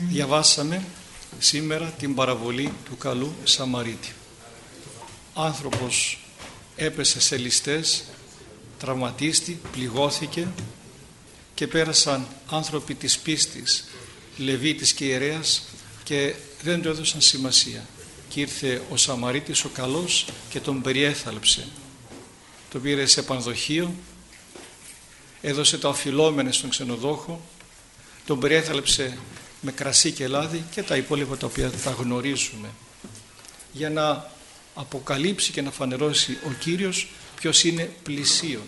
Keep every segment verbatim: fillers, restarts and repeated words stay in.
Διαβάσαμε σήμερα την παραβολή του καλού Σαμαρίτη. Άνθρωπος έπεσε σε ληστές, τραυματίστη, πληγώθηκε και πέρασαν άνθρωποι της πίστης, Λεβίτης και ιερέας, και δεν του έδωσαν σημασία. Και ήρθε ο Σαμαρίτης ο καλός και τον περιέθαλψε. Τον πήρε σε πανδοχείο, έδωσε τα οφειλόμενα στον ξενοδόχο, τον περιέθαλψε με κρασί και λάδι και τα υπόλοιπα τα οποία τα γνωρίζουμε, για να αποκαλύψει και να φανερώσει ο Κύριος ποιος είναι πλησίον.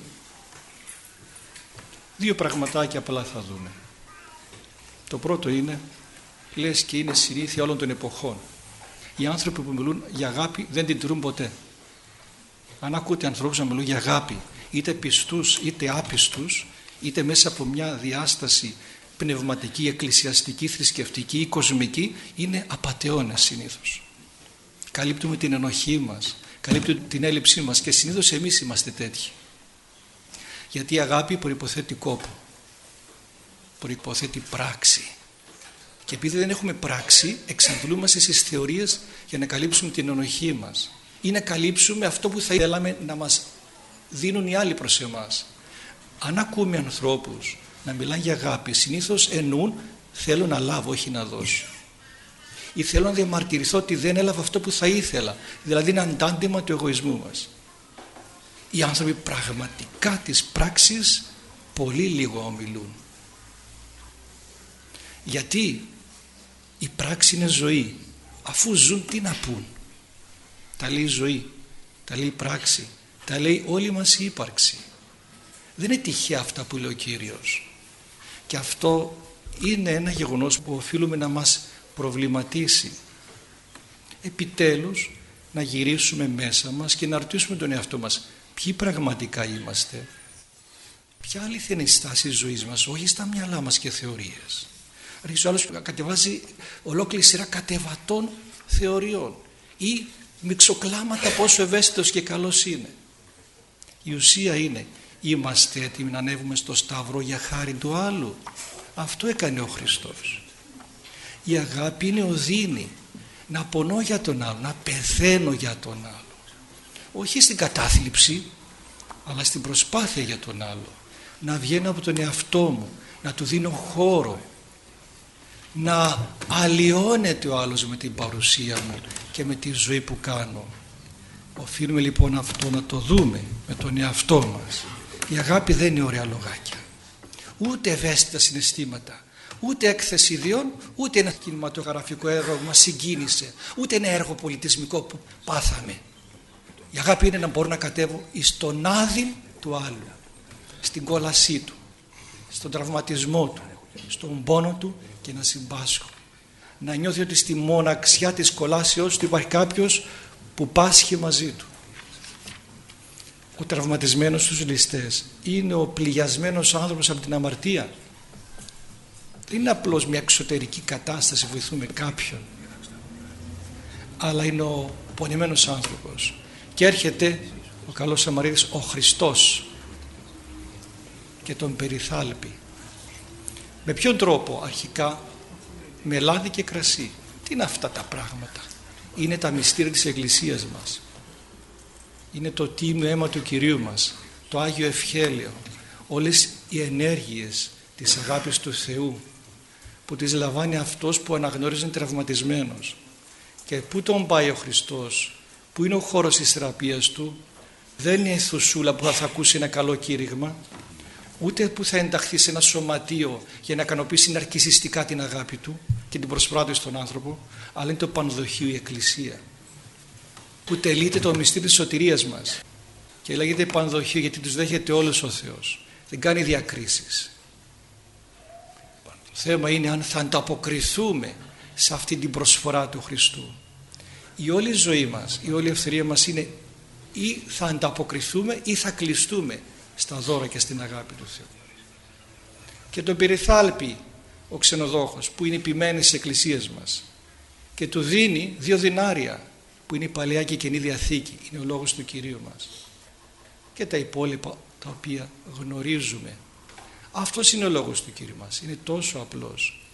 Δύο πραγματάκια απλά θα δούμε. Το πρώτο είναι, λες και είναι συνήθεια όλων των εποχών, οι άνθρωποι που μιλούν για αγάπη δεν την τηρούν ποτέ. Αν ακούτε ανθρώπους να μιλούν για αγάπη, είτε πιστούς είτε άπιστους, είτε μέσα από μια διάσταση πνευματική, εκκλησιαστική, θρησκευτική ή κοσμική, είναι απατεώνες συνήθως. Καλύπτουμε την ενοχή μας, καλύπτουμε την έλλειψή μας, και συνήθως εμείς είμαστε τέτοιοι. Γιατί η αγάπη προϋποθέτει κόπο, προϋποθέτει πράξη, και επειδή δεν έχουμε πράξη εξαντλούμαστε στις θεωρίες για να καλύψουμε την ενοχή μας ή να καλύψουμε αυτό που θα θέλαμε να μας δίνουν οι άλλοι προς εμάς. Αν ακούμε ανθρώπους να μιλάνε για αγάπη, συνήθως εννοούν θέλω να λάβω, όχι να δώσω, ή θέλω να διαμαρτυρηθώ ότι δεν έλαβα αυτό που θα ήθελα, δηλαδή είναι αντάντιμα του εγωισμού μας. Οι άνθρωποι πραγματικά της πράξης πολύ λίγο ομιλούν. Γιατί η πράξη είναι ζωή. Αφού ζουν, τι να πούν? Τα λέει ζωή, τα λέει πράξη, τα λέει όλη μας η ύπαρξη. Δεν είναι τυχαία αυτά που λέει ο Κύριος. Και αυτό είναι ένα γεγονός που οφείλουμε να μας προβληματίσει. Επιτέλους να γυρίσουμε μέσα μας και να ρωτήσουμε τον εαυτό μας ποιοι πραγματικά είμαστε, ποια αλήθεια είναι η στάση της ζωής μας, όχι στα μυαλά μας και θεωρίες. Αρχίζει ο άλλος που κατεβάζει ολόκληρη σειρά κατεβατών θεωριών ή μιξοκλάματα πόσο ευαίσθητος και καλός είναι. Η ουσία είναι, είμαστε έτοιμοι να ανέβουμε στο σταυρό για χάρη του άλλου? Αυτό έκανε ο Χριστός. Η αγάπη είναι οδύνη, να πονώ για τον άλλο, να πεθαίνω για τον άλλο, όχι στην κατάθλιψη αλλά στην προσπάθεια για τον άλλο, να βγαίνω από τον εαυτό μου, να του δίνω χώρο, να αλλοιώνεται ο άλλος με την παρουσία μου και με τη ζωή που κάνω. Οφείλουμε λοιπόν αυτό να το δούμε με τον εαυτό μας. Η αγάπη δεν είναι ωραία λογάκια, ούτε ευαίσθητα συναισθήματα, ούτε έκθεση ιδεών, ούτε ένα κινηματογραφικό έργο που μας συγκίνησε, ούτε ένα έργο πολιτισμικό που πάθαμε. Η αγάπη είναι να μπορώ να κατέβω στον άδειν του άλλου, στην κόλασή του, στον τραυματισμό του, στον πόνο του, και να συμπάσχω. Να νιώθει ότι στη μοναξιά της κολάσεως του υπάρχει κάποιος που πάσχει μαζί του. Ο τραυματισμένος στους ληστές είναι ο πληγιασμένος άνθρωπος από την αμαρτία. Δεν είναι απλώς μια εξωτερική κατάσταση, βοηθούμε κάποιον, αλλά είναι ο πονημένος άνθρωπος. Και έρχεται ο καλός Σαμαρίτης, ο Χριστός, και τον περιθάλπει. Με ποιον τρόπο? Αρχικά με λάδι και κρασί. Τι είναι αυτά τα πράγματα? Είναι τα μυστήρια της Εκκλησίας μας. Είναι το τίμιο αίμα του Κυρίου μας, το Άγιο Ευχέλαιο, όλες οι ενέργειες της αγάπης του Θεού που τις λαμβάνει αυτός που αναγνωρίζει τραυματισμένος. Και πού τον πάει ο Χριστός? Πού είναι ο χώρος της θεραπείας του? Δεν είναι η θουσούλα που θα ακούσει ένα καλό κήρυγμα, ούτε που θα ενταχθεί σε ένα σωματείο για να ικανοποιήσει ναρκισσιστικά την αγάπη του και την προσφορά στον άνθρωπο, αλλά είναι το πανδοχείο, η Εκκλησία, που τελείται το μυστήριο της σωτηρίας μας και λέγεται πανδοχείο γιατί τους δέχεται όλος ο Θεός, δεν κάνει διακρίσεις. Το θέμα είναι αν θα ανταποκριθούμε σε αυτή την προσφορά του Χριστού. Η όλη ζωή μας, η όλη ευθερία μας είναι ή θα ανταποκριθούμε ή θα κλειστούμε στα δώρα και στην αγάπη του Θεού. Και τον περιθάλπει ο ξενοδόχος που είναι ποιμένης της Εκκλησίας μας και του δίνει δύο δινάρια που είναι η Παλαιά και η Καινή Διαθήκη, είναι ο λόγος του Κυρίου μας, και τα υπόλοιπα τα οποία γνωρίζουμε. Αυτός είναι ο λόγος του Κυρίου μας, είναι τόσο απλός.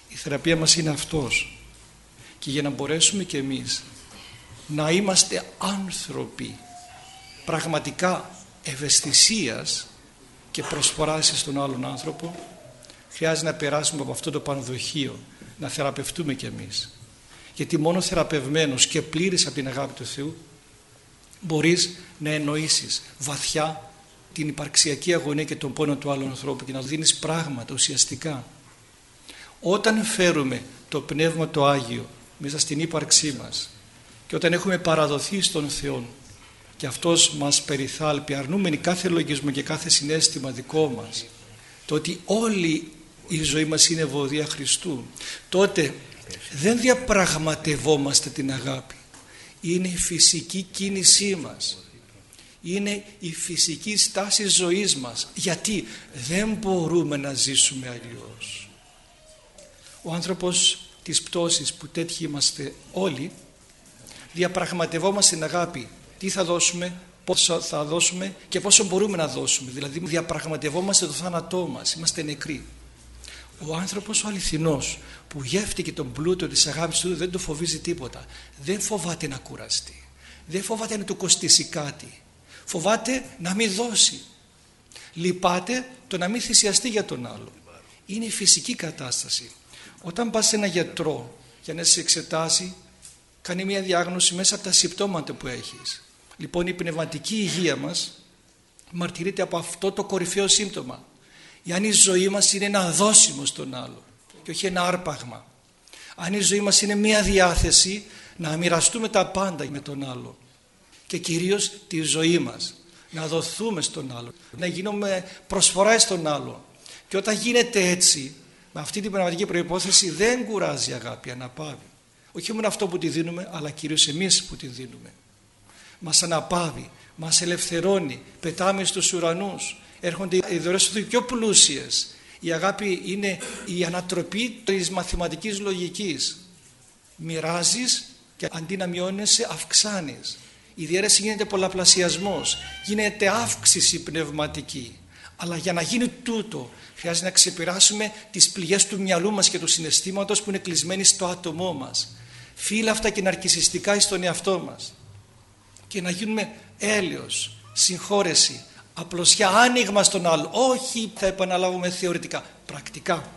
Η θεραπεία μας είναι αυτός. Και για να μπορέσουμε κι εμείς να είμαστε άνθρωποι πραγματικά ευαισθησίας και προσφοράς στον άλλον άνθρωπο, χρειάζεται να περάσουμε από αυτό το πανδοχείο, να θεραπευτούμε κι εμείς. Γιατί μόνο θεραπευμένος και πλήρης από την αγάπη του Θεού μπορείς να εννοήσεις βαθιά την υπαρξιακή αγωνία και τον πόνο του άλλου ανθρώπου και να δίνεις πράγματα ουσιαστικά. Όταν φέρουμε το Πνεύμα το Άγιο μέσα στην ύπαρξή μας και όταν έχουμε παραδοθεί στον Θεό και αυτός μας περιθάλπει, αρνούμενοι κάθε λογισμό και κάθε συναίσθημα δικό μας, το ότι όλη η ζωή μας είναι ευωδία Χριστού, τότε δεν διαπραγματευόμαστε την αγάπη. Είναι η φυσική κίνησή μας, είναι η φυσική στάση ζωής μας. Γιατί δεν μπορούμε να ζήσουμε αλλιώς. Ο άνθρωπος της πτώσης, που τέτοιοι είμαστε όλοι, διαπραγματευόμαστε την αγάπη. Τι θα δώσουμε, πόσο θα δώσουμε και πόσο μπορούμε να δώσουμε. Δηλαδή διαπραγματευόμαστε το θάνατό μας, είμαστε νεκροί. Ο άνθρωπος ο αληθινός που γεύτηκε τον πλούτο της αγάπης του δεν το φοβίζει τίποτα. Δεν φοβάται να κουραστεί, δεν φοβάται να του κοστίσει κάτι, φοβάται να μην δώσει, λυπάται το να μην θυσιαστεί για τον άλλο. Είναι η φυσική κατάσταση. Όταν πας σε ένα γιατρό για να σε εξετάσει, κάνει μια διάγνωση μέσα από τα συμπτώματα που έχεις. Λοιπόν, η πνευματική υγεία μας μαρτυρείται από αυτό το κορυφαίο σύμπτωμα. Αν η ζωή μας είναι ένα δώσιμο στον άλλο και όχι ένα άρπαγμα, αν η ζωή μας είναι μια διάθεση να μοιραστούμε τα πάντα με τον άλλο και κυρίως τη ζωή μας να δοθούμε στον άλλο, να γίνουμε προσφορά στον άλλο, και όταν γίνεται έτσι με αυτή την πνευματική προϋπόθεση δεν κουράζει η αγάπη, αναπαύει. Όχι μόνο αυτό που τη δίνουμε, αλλά κυρίως εμείς που τη δίνουμε. Μας αναπαύει, μας ελευθερώνει, πετάμε στους ουρανούς, έρχονται οι δωρεές του Θεού πιο πλούσιες. Η αγάπη είναι η ανατροπή της μαθηματικής λογικής. Μοιράζεις και αντί να μειώνεσαι αυξάνεις. Η διαίρεση γίνεται πολλαπλασιασμός, γίνεται αύξηση πνευματική. Αλλά για να γίνει τούτο χρειάζεται να ξεπεράσουμε τις πληγές του μυαλού μας και του συναισθήματος που είναι κλεισμένοι στο άτομό μας, φύλαυτα και ναρκισσιστικά στον εαυτό μας, και να γίνουμε έλεος, συγχώρεση, απλωσιά, άνοιγμα στον άλλο. Όχι θα επαναλάβουμε θεωρητικά, πρακτικά.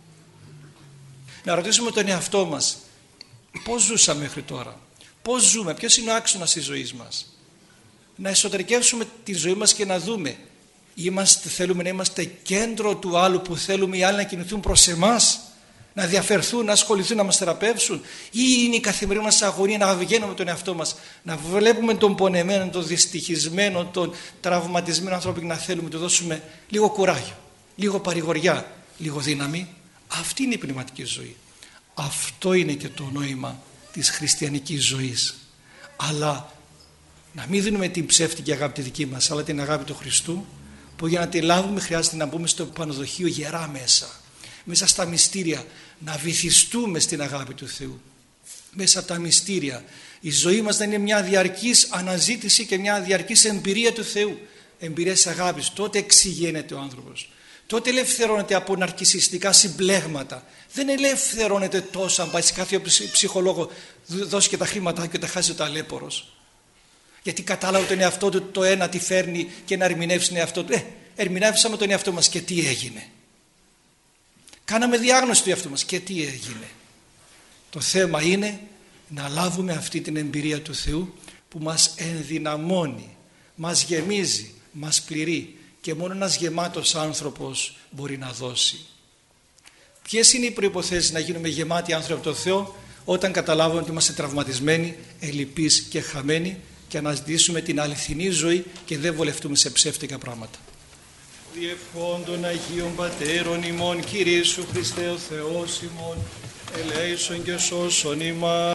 Να ρωτήσουμε τον εαυτό μας, πώς ζούσαμε μέχρι τώρα, πώς ζούμε, ποιος είναι ο άξονας της ζωής μας. Να εσωτερικεύσουμε τη ζωή μας και να δούμε, είμαστε, θέλουμε να είμαστε κέντρο του άλλου που θέλουμε οι άλλοι να κινηθούν προς εμάς, να διαφερθούν, να ασχοληθούν, να μας θεραπεύσουν, ή είναι η καθημερινή μας αγωνία να βγαίνουμε τον εαυτό μας, να βλέπουμε τον πονεμένο, τον δυστυχισμένο, τον τραυματισμένο άνθρωπο και να θέλουμε να του δώσουμε λίγο κουράγιο, λίγο παρηγοριά, λίγο δύναμη. Αυτή είναι η πνευματική ζωή. Αυτό είναι και το νόημα της χριστιανικής ζωής. Αλλά να μην δίνουμε την ψεύτικη αγάπη τη δική μας, αλλά την αγάπη του Χριστού, που για να τη λάβουμε χρειάζεται να μπούμε στο πανοδοχείο γερά μέσα. Μέσα στα μυστήρια, να βυθιστούμε στην αγάπη του Θεού. Μέσα από τα μυστήρια. Η ζωή μας να είναι μια διαρκής αναζήτηση και μια διαρκής εμπειρία του Θεού. Εμπειρία της αγάπης. Τότε εξηγένεται ο άνθρωπος. Τότε ελευθερώνεται από ναρκισσιστικά συμπλέγματα. Δεν ελευθερώνεται τόσο αν πάει σε κάθε ψυχολόγο, δώσει και τα χρήματά και τα χάσει ο ταλέπορος. Γιατί κατάλαβε τον εαυτό του το ένα τι φέρνει και να ερμηνεύσει τον εαυτό του. Ε, ερμηνεύσαμε τον εαυτό μας και τι έγινε. Κάναμε διάγνωση του εαυτού μας και τι έγινε. Το θέμα είναι να λάβουμε αυτή την εμπειρία του Θεού που μας ενδυναμώνει, μας γεμίζει, μας πληρεί, και μόνο ένας γεμάτος άνθρωπος μπορεί να δώσει. Ποιες είναι οι προϋποθέσεις να γίνουμε γεμάτοι άνθρωποι από τον Θεό? Όταν καταλάβουμε ότι είμαστε τραυματισμένοι, ελλειπείς και χαμένοι, και αναζητήσουμε την αληθινή ζωή και δεν βολευτούμε σε ψεύτικα πράγματα. Διευχών των Αγίων Πατέρων ημών, Κύριε Ιησού Χριστέ ο Θεός ημών, ελέησον και σώσον ημάς.